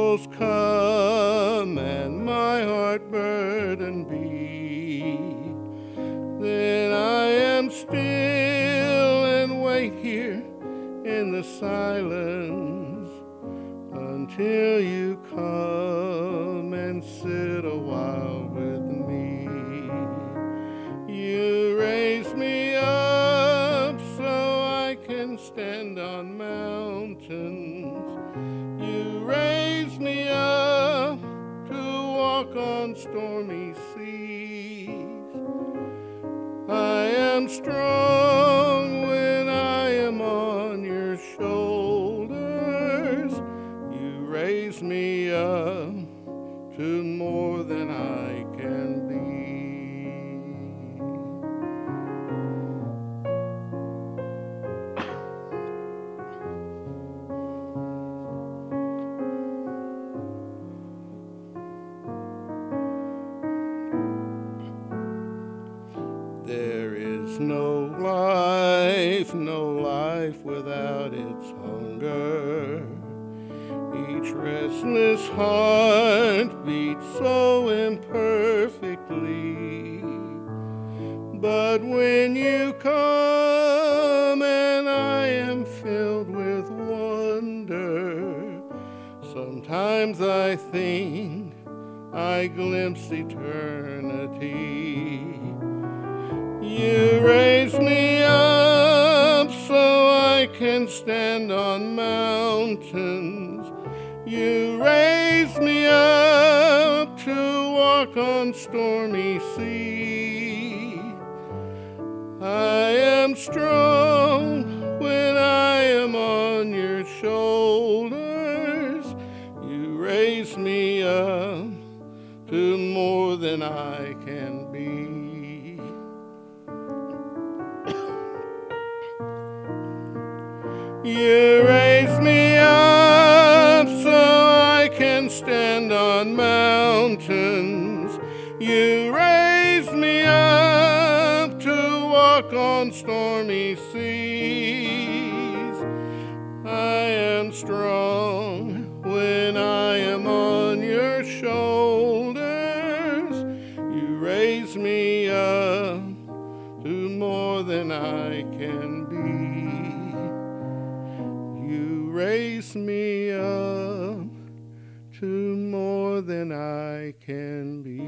troubles come and my heart burden be, then I am still and wait here in the silence until you come and sit a while with me. You raise me up so I can stand on mountains. You raise me up to walk on stormy seas. I am strong when I am on your shoulders. You raise me up to more than I can be. There is no life without its hunger. Each restless heart beats so imperfectly. But when you come and I am filled with wonder, sometimes I think I glimpse eternity. You raise me up so I can stand on mountains. You raise me up to walk on stormy sea. I am strong when I am on your shoulders. You raise me up to more than I can be. You raise me up so I can stand on mountains. You raise me up to walk on stormy seas. I am strong when I am on your shoulders. You raise me up to more than I can be. You raise me up to more than I can be.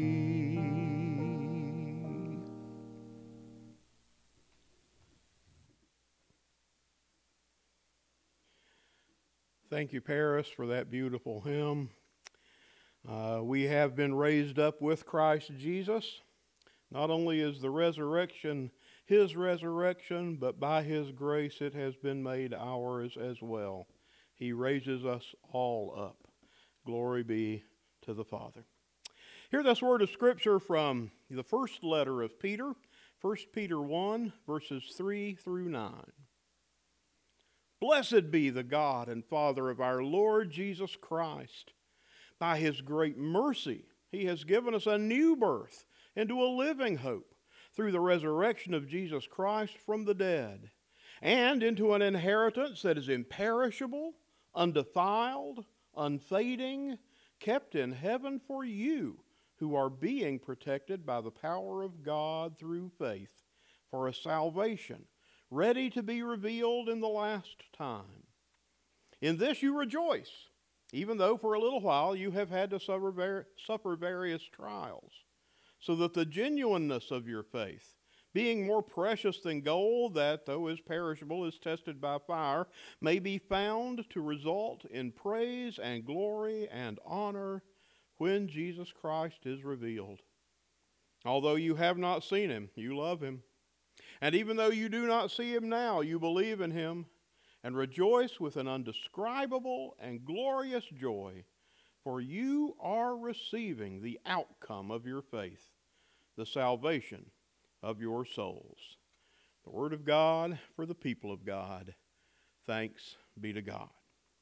Thank you, Paris, for that beautiful hymn. We have been raised up with Christ Jesus. Not only is the resurrection His resurrection, but by His grace it has been made ours as well. He raises us all up. Glory be to the Father. Hear this word of Scripture from the first letter of Peter, 1 Peter 1, verses 3 through 9. Blessed be the God and Father of our Lord Jesus Christ. By His great mercy, He has given us a new birth into a living hope through the resurrection of Jesus Christ from the dead, and into an inheritance that is imperishable, undefiled, unfading, kept in heaven for you, who are being protected by the power of God through faith, for a salvation ready to be revealed in the last time. In this you rejoice, even though for a little while you have had to suffer various trials, so that the genuineness of your faith, being more precious than gold that, though is perishable, is tested by fire, may be found to result in praise and glory and honor when Jesus Christ is revealed. Although you have not seen Him, you love Him. And even though you do not see Him now, you believe in Him and rejoice with an undescribable and glorious joy, for you are receiving the outcome of your faith, the salvation of your souls. The Word of God for the people of God. Thanks be to God.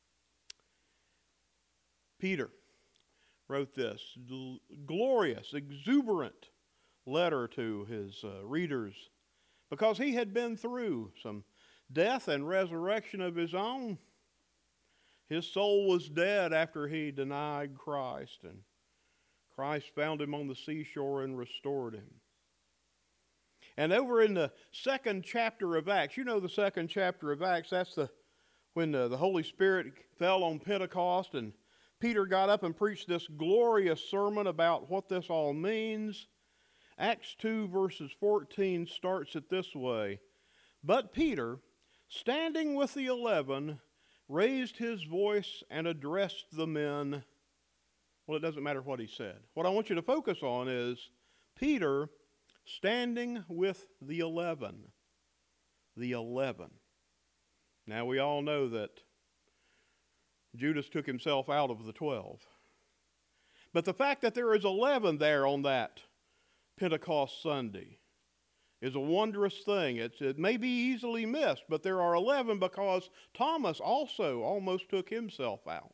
Peter wrote this glorious, exuberant letter to his readers because he had been through some death and resurrection of his own. His soul was dead after he denied Christ, and Christ found him on the seashore and restored him. And over in the second chapter of Acts, you know the second chapter of Acts, that's when the Holy Spirit fell on Pentecost, and Peter got up and preached this glorious sermon about what this all means. Acts 2 verses 14 starts it this way. But Peter, standing with the 11, raised his voice and addressed the men. Well, it doesn't matter what he said. What I want you to focus on is Peter standing with the 11. The 11. Now we all know that Judas took himself out of the 12. But the fact that there is 11 there on that Pentecost Sunday is a wondrous thing. It may be easily missed, but there are 11 because Thomas also almost took himself out.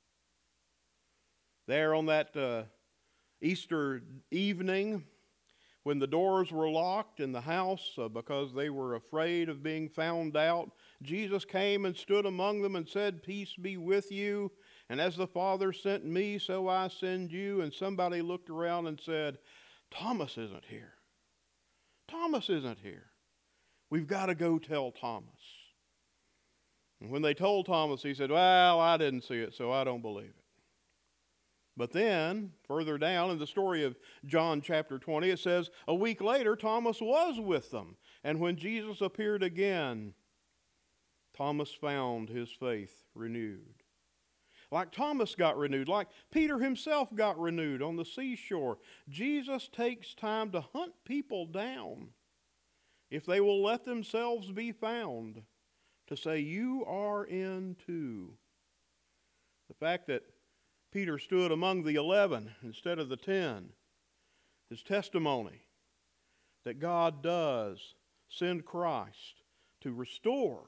There on that Easter evening, when the doors were locked in the house because they were afraid of being found out, Jesus came and stood among them and said, "Peace be with you. And as the Father sent me, so I send you." And somebody looked around and said, "Thomas isn't here. Thomas isn't here. We've got to go tell Thomas." And when they told Thomas, he said, "Well, I didn't see it, so I don't believe it." But then, further down in the story of John chapter 20, it says, a week later, Thomas was with them. And when Jesus appeared again, Thomas found his faith renewed. Like Thomas got renewed, like Peter himself got renewed on the seashore, Jesus takes time to hunt people down if they will let themselves be found, to say, "You are in too." The fact that Peter stood among the 11 instead of the 10 is testimony that God does send Christ to restore,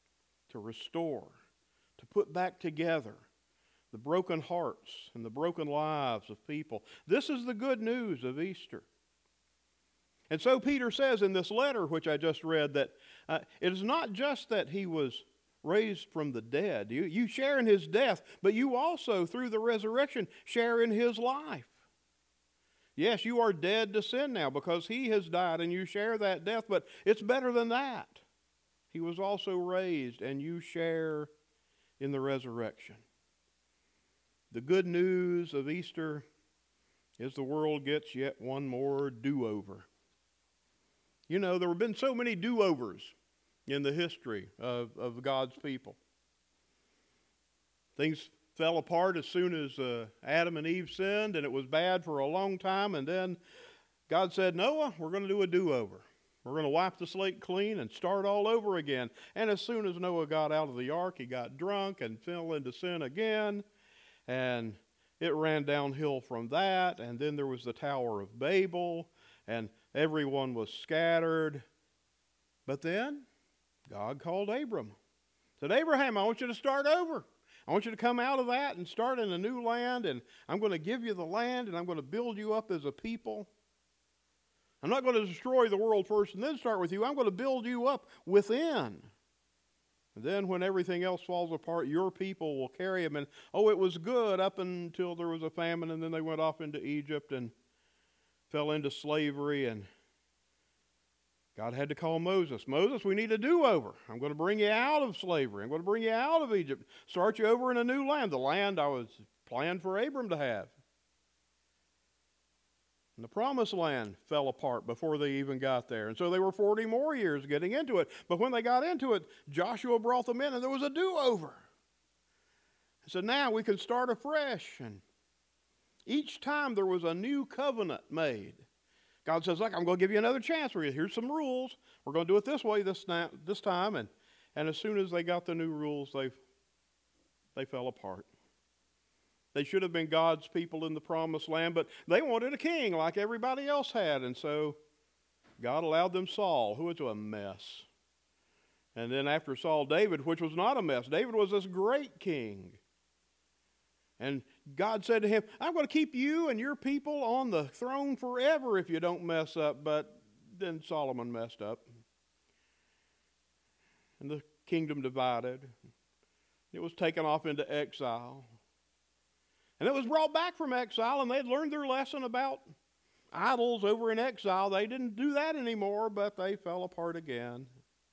to put back together the broken hearts and the broken lives of people. This is the good news of Easter. And so Peter says in this letter, which I just read, that it is not just that he was raised from the dead. You share in his death, but you also, through the resurrection, share in his life. Yes, you are dead to sin now because he has died and you share that death, but it's better than that. He was also raised and you share in the resurrection. The good news of Easter is the world gets yet one more do-over. You know, there have been so many do-overs in the history of God's people. Things fell apart as soon as Adam and Eve sinned, and it was bad for a long time, and then God said, "Noah, we're going to do a do-over. We're going to wipe the slate clean and start all over again." And as soon as Noah got out of the ark, he got drunk and fell into sin again, and it ran downhill from that, and then there was the Tower of Babel, and everyone was scattered. But then God called Abram. Said, "Abraham, I want you to start over. I want you to come out of that and start in a new land, and I'm going to give you the land, and I'm going to build you up as a people. I'm not going to destroy the world first and then start with you. I'm going to build you up within. And then when everything else falls apart, your people will carry them." And it was good up until there was a famine, and then they went off into Egypt and fell into slavery, and God had to call Moses. "Moses, we need a do-over. I'm going to bring you out of slavery. I'm going to bring you out of Egypt. Start you over in a new land, the land I was planned for Abram to have." And the promised land fell apart before they even got there. And so they were 40 more years getting into it. But when they got into it, Joshua brought them in, and there was a do-over. So now we can start afresh. And each time there was a new covenant made. God says, "Look, I'm going to give you another chance for you. Here's some rules. We're going to do it this way this time." And as soon as they got the new rules, they fell apart. They should have been God's people in the promised land, but they wanted a king like everybody else had. And so God allowed them Saul, who was a mess. And then after Saul, David, which was not a mess. David was this great king. And God said to him, "I'm going to keep you and your people on the throne forever if you don't mess up." But then Solomon messed up. And the kingdom divided. It was taken off into exile. And it was brought back from exile, and they'd learned their lesson about idols over in exile. They didn't do that anymore, but they fell apart again.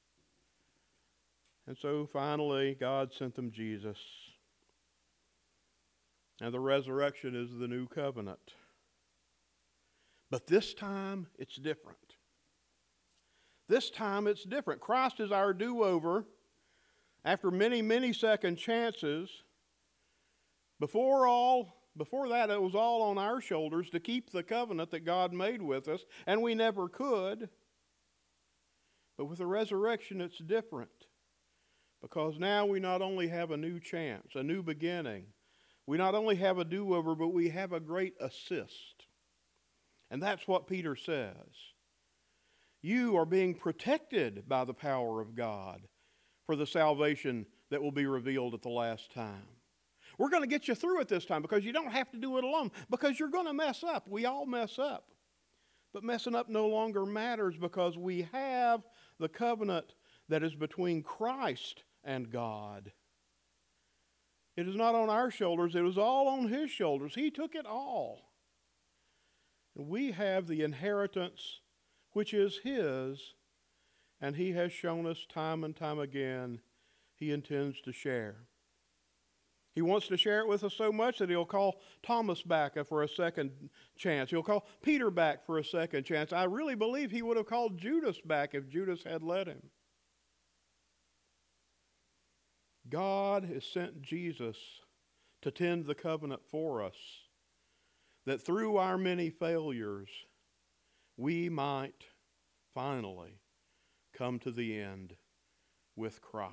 And so finally, God sent them Jesus. And the resurrection is the new covenant. But this time, it's different. This time, it's different. Christ is our do-over after many, many second chances. Before that, it was all on our shoulders to keep the covenant that God made with us, and we never could. But with the resurrection, it's different. Because now we not only have a new chance, a new beginning, we not only have a do-over, but we have a great assist. And that's what Peter says. You are being protected by the power of God for the salvation that will be revealed at the last time. We're going to get you through it this time because you don't have to do it alone, because you're going to mess up. We all mess up. But messing up no longer matters because we have the covenant that is between Christ and God. It is not on our shoulders. It was all on His shoulders. He took it all. And we have the inheritance which is His, and He has shown us time and time again He intends to share. He wants to share it with us so much that He'll call Thomas back for a second chance. He'll call Peter back for a second chance. I really believe He would have called Judas back if Judas had let Him. God has sent Jesus to tend the covenant for us, that through our many failures, we might finally come to the end with Christ.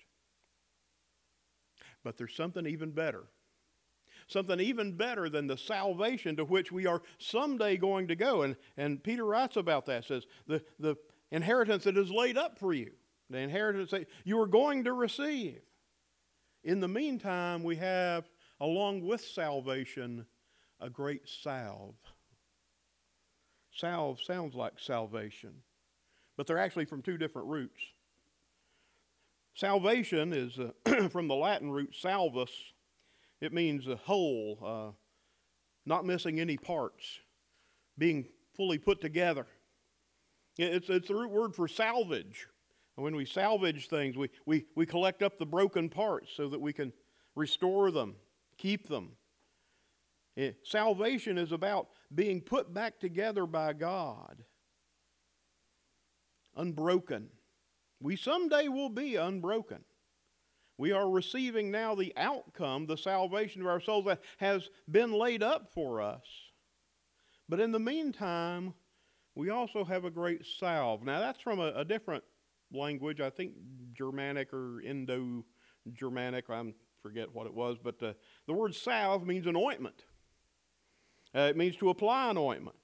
But there's something even better. Something even better than the salvation to which we are someday going to go. And Peter writes about that, says, the inheritance that is laid up for you, the inheritance that you are going to receive. In the meantime, we have, along with salvation, a great salve. Salve sounds like salvation, but they're actually from two different roots. Salvation is from the Latin root salvus. It means whole, not missing any parts, being fully put together. It's the root word for salvage. When we salvage things, we collect up the broken parts so that we can restore them, keep them. Salvation is about being put back together by God, unbroken. We someday will be unbroken. We are receiving now the outcome, the salvation of our souls that has been laid up for us. But in the meantime, we also have a great salve. Now that's from a different language, I think Germanic or Indo-Germanic, I forget what it was, but the word salve means an ointment. It means to apply an ointment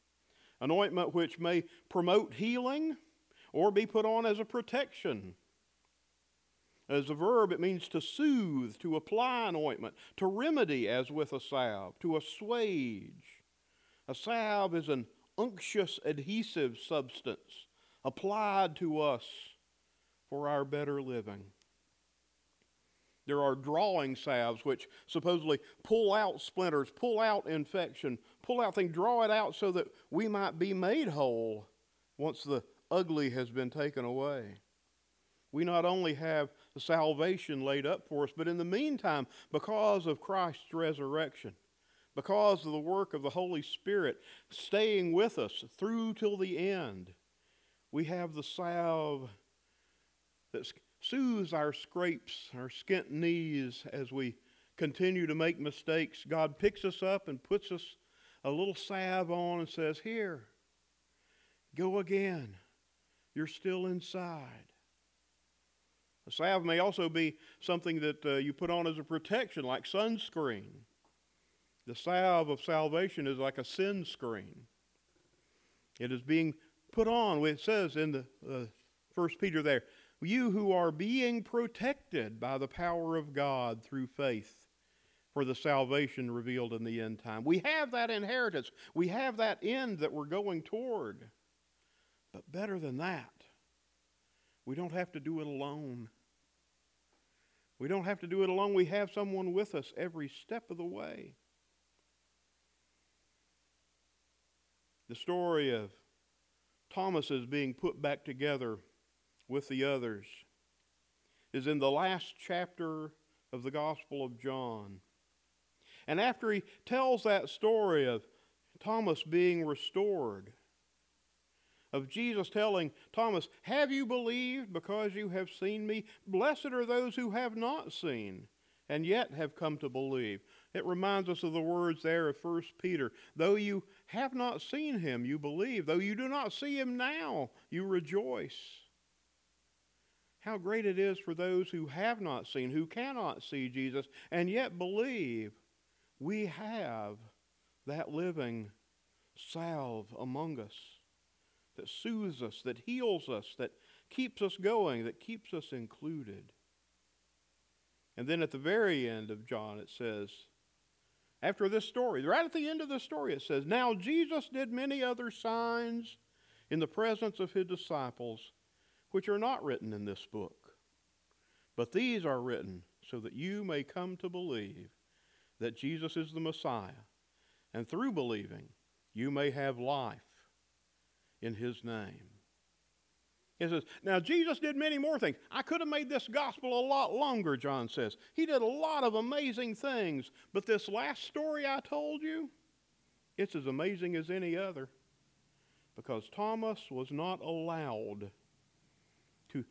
which may promote healing or be put on as a protection. As a verb, it means to soothe, to apply an ointment, to remedy as with a salve, to assuage. A salve is an unctuous adhesive substance applied to us for our better living. There are drawing salves which supposedly pull out splinters, pull out infection, pull out things, draw it out so that we might be made whole once the ugly has been taken away. We not only have the salvation laid up for us, but in the meantime, because of Christ's resurrection, because of the work of the Holy Spirit staying with us through till the end, we have the salve that soothes our scrapes, our skint knees as we continue to make mistakes. God picks us up and puts us a little salve on and says, "Here, go again. You're still inside." A salve may also be something that you put on as a protection, like sunscreen. The salve of salvation is like a sin screen. It is being put on. It says in the 1 Peter there, you who are being protected by the power of God through faith for the salvation revealed in the end time. We have that inheritance. We have that end that we're going toward. But better than that, we don't have to do it alone. We don't have to do it alone. We have someone with us every step of the way. The story of Thomas's being put back together with the others is in the last chapter of the Gospel of John. And after he tells that story of Thomas being restored, of Jesus telling Thomas, "Have you believed because you have seen me? Blessed are those who have not seen and yet have come to believe." It reminds us of the words there of 1 Peter. Though you have not seen him, you believe. Though you do not see him now, you rejoice. How great it is for those who have not seen, who cannot see Jesus, and yet believe. We have that living salve among us that soothes us, that heals us, that keeps us going, that keeps us included. And then at the very end of John it says, after this story, right at the end of the story it says, "Now Jesus did many other signs in the presence of his disciples, which are not written in this book. But these are written so that you may come to believe that Jesus is the Messiah, and through believing you may have life in his name." It says, now Jesus did many more things. I could have made this gospel a lot longer, John says. He did a lot of amazing things, but this last story I told you, it's as amazing as any other, because Thomas was not allowed to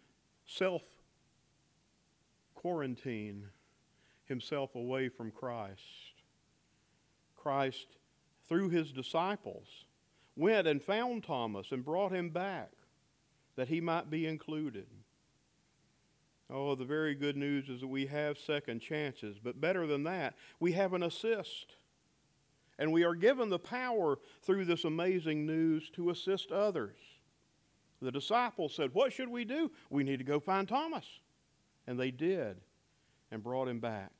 self-quarantine himself away from Christ. Christ, through his disciples, went and found Thomas and brought him back that he might be included. Oh, the very good news is that we have second chances, but better than that, we have an assist. And we are given the power through this amazing news to assist others. The disciples said, "What should we do? We need to go find Thomas." And they did and brought him back.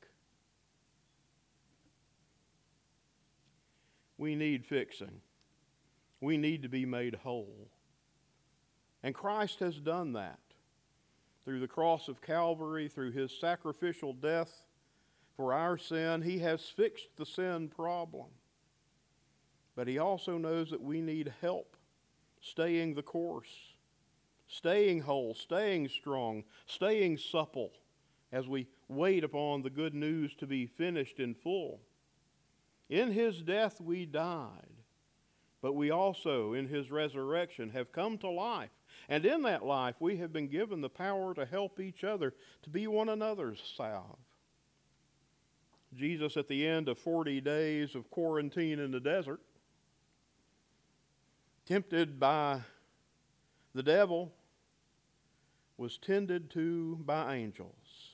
We need fixing. We need to be made whole. And Christ has done that through the cross of Calvary, through his sacrificial death for our sin. He has fixed the sin problem. But he also knows that we need help staying the course, staying whole, staying strong, staying supple as we wait upon the good news to be finished in full. In his death we died, but we also, in his resurrection, have come to life. And in that life, we have been given the power to help each other, to be one another's salve. Jesus, at the end of 40 days of quarantine in the desert, tempted by the devil, was tended to by angels.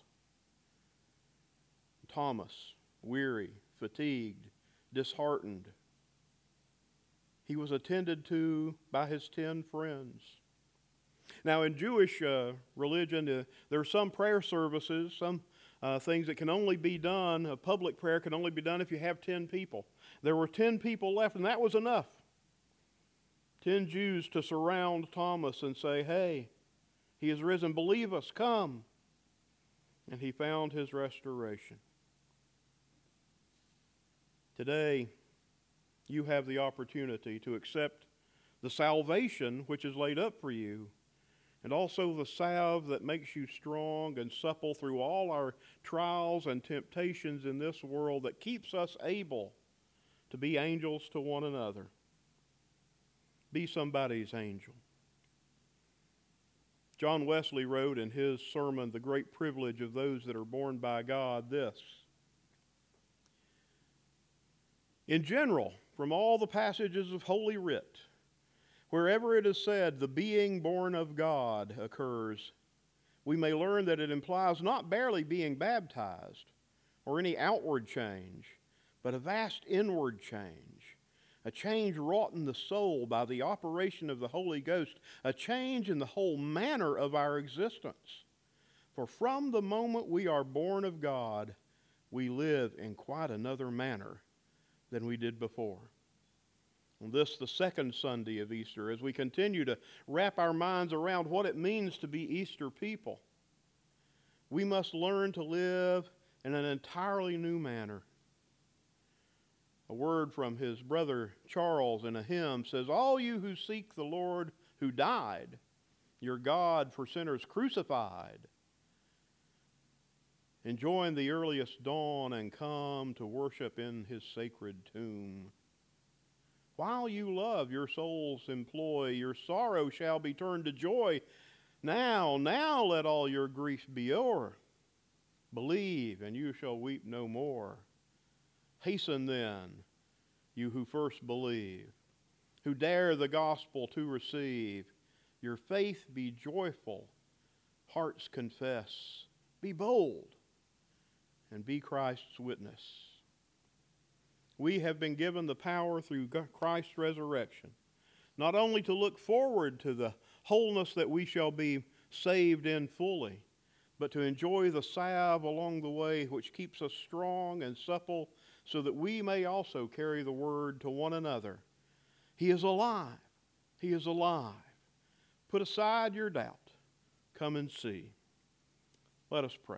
Thomas, weary, fatigued, disheartened, he was attended to by his 10 friends. Now, in Jewish religion, there are some prayer services, some things that can only be done, a public prayer can only be done if you have 10 people. There were 10 people left, and that was enough. 10 Jews to surround Thomas and say, "Hey, he is risen, believe us, come." And he found his restoration. Today, you have the opportunity to accept the salvation which is laid up for you, and also the salve that makes you strong and supple through all our trials and temptations in this world, that keeps us able to be angels to one another. Be somebody's angel. John Wesley wrote in his sermon, "The Great Privilege of Those That Are Born by God," this: "In general, from all the passages of Holy Writ, wherever it is said the being born of God occurs, we may learn that it implies not barely being baptized or any outward change, but a vast inward change, a change wrought in the soul by the operation of the Holy Ghost, a change in the whole manner of our existence. For from the moment we are born of God, we live in quite another manner than we did before." On this, the second Sunday of Easter, as we continue to wrap our minds around what it means to be Easter people, We must learn to live in an entirely new manner. A word from his brother Charles in a hymn says, "All you who seek the Lord who died, your God for sinners crucified, enjoin the earliest dawn and come to worship in his sacred tomb. While you love, your souls employ, your sorrow shall be turned to joy. Now let all your grief be o'er. Believe, and you shall weep no more. Hasten then, you who first believe, who dare the gospel to receive. Your faith be joyful, hearts confess, be bold, and be Christ's witness." We have been given the power through Christ's resurrection, not only to look forward to the wholeness that we shall be saved in fully, but to enjoy the salve along the way which keeps us strong and supple so that we may also carry the word to one another. He is alive. He is alive. Put aside your doubt. Come and see. Let us pray.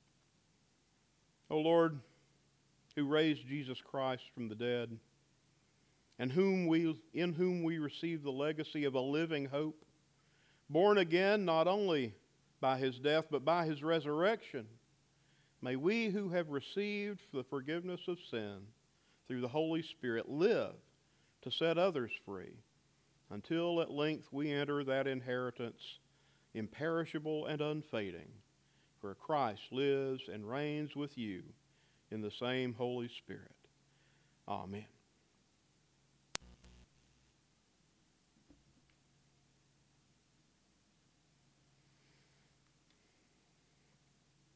O Lord, who raised Jesus Christ from the dead, and in whom we receive the legacy of a living hope, born again not only by his death but by his resurrection, may we who have received the forgiveness of sin through the Holy Spirit live to set others free, until at length we enter that inheritance imperishable and unfading, where Christ lives and reigns with you in the same Holy Spirit. Amen.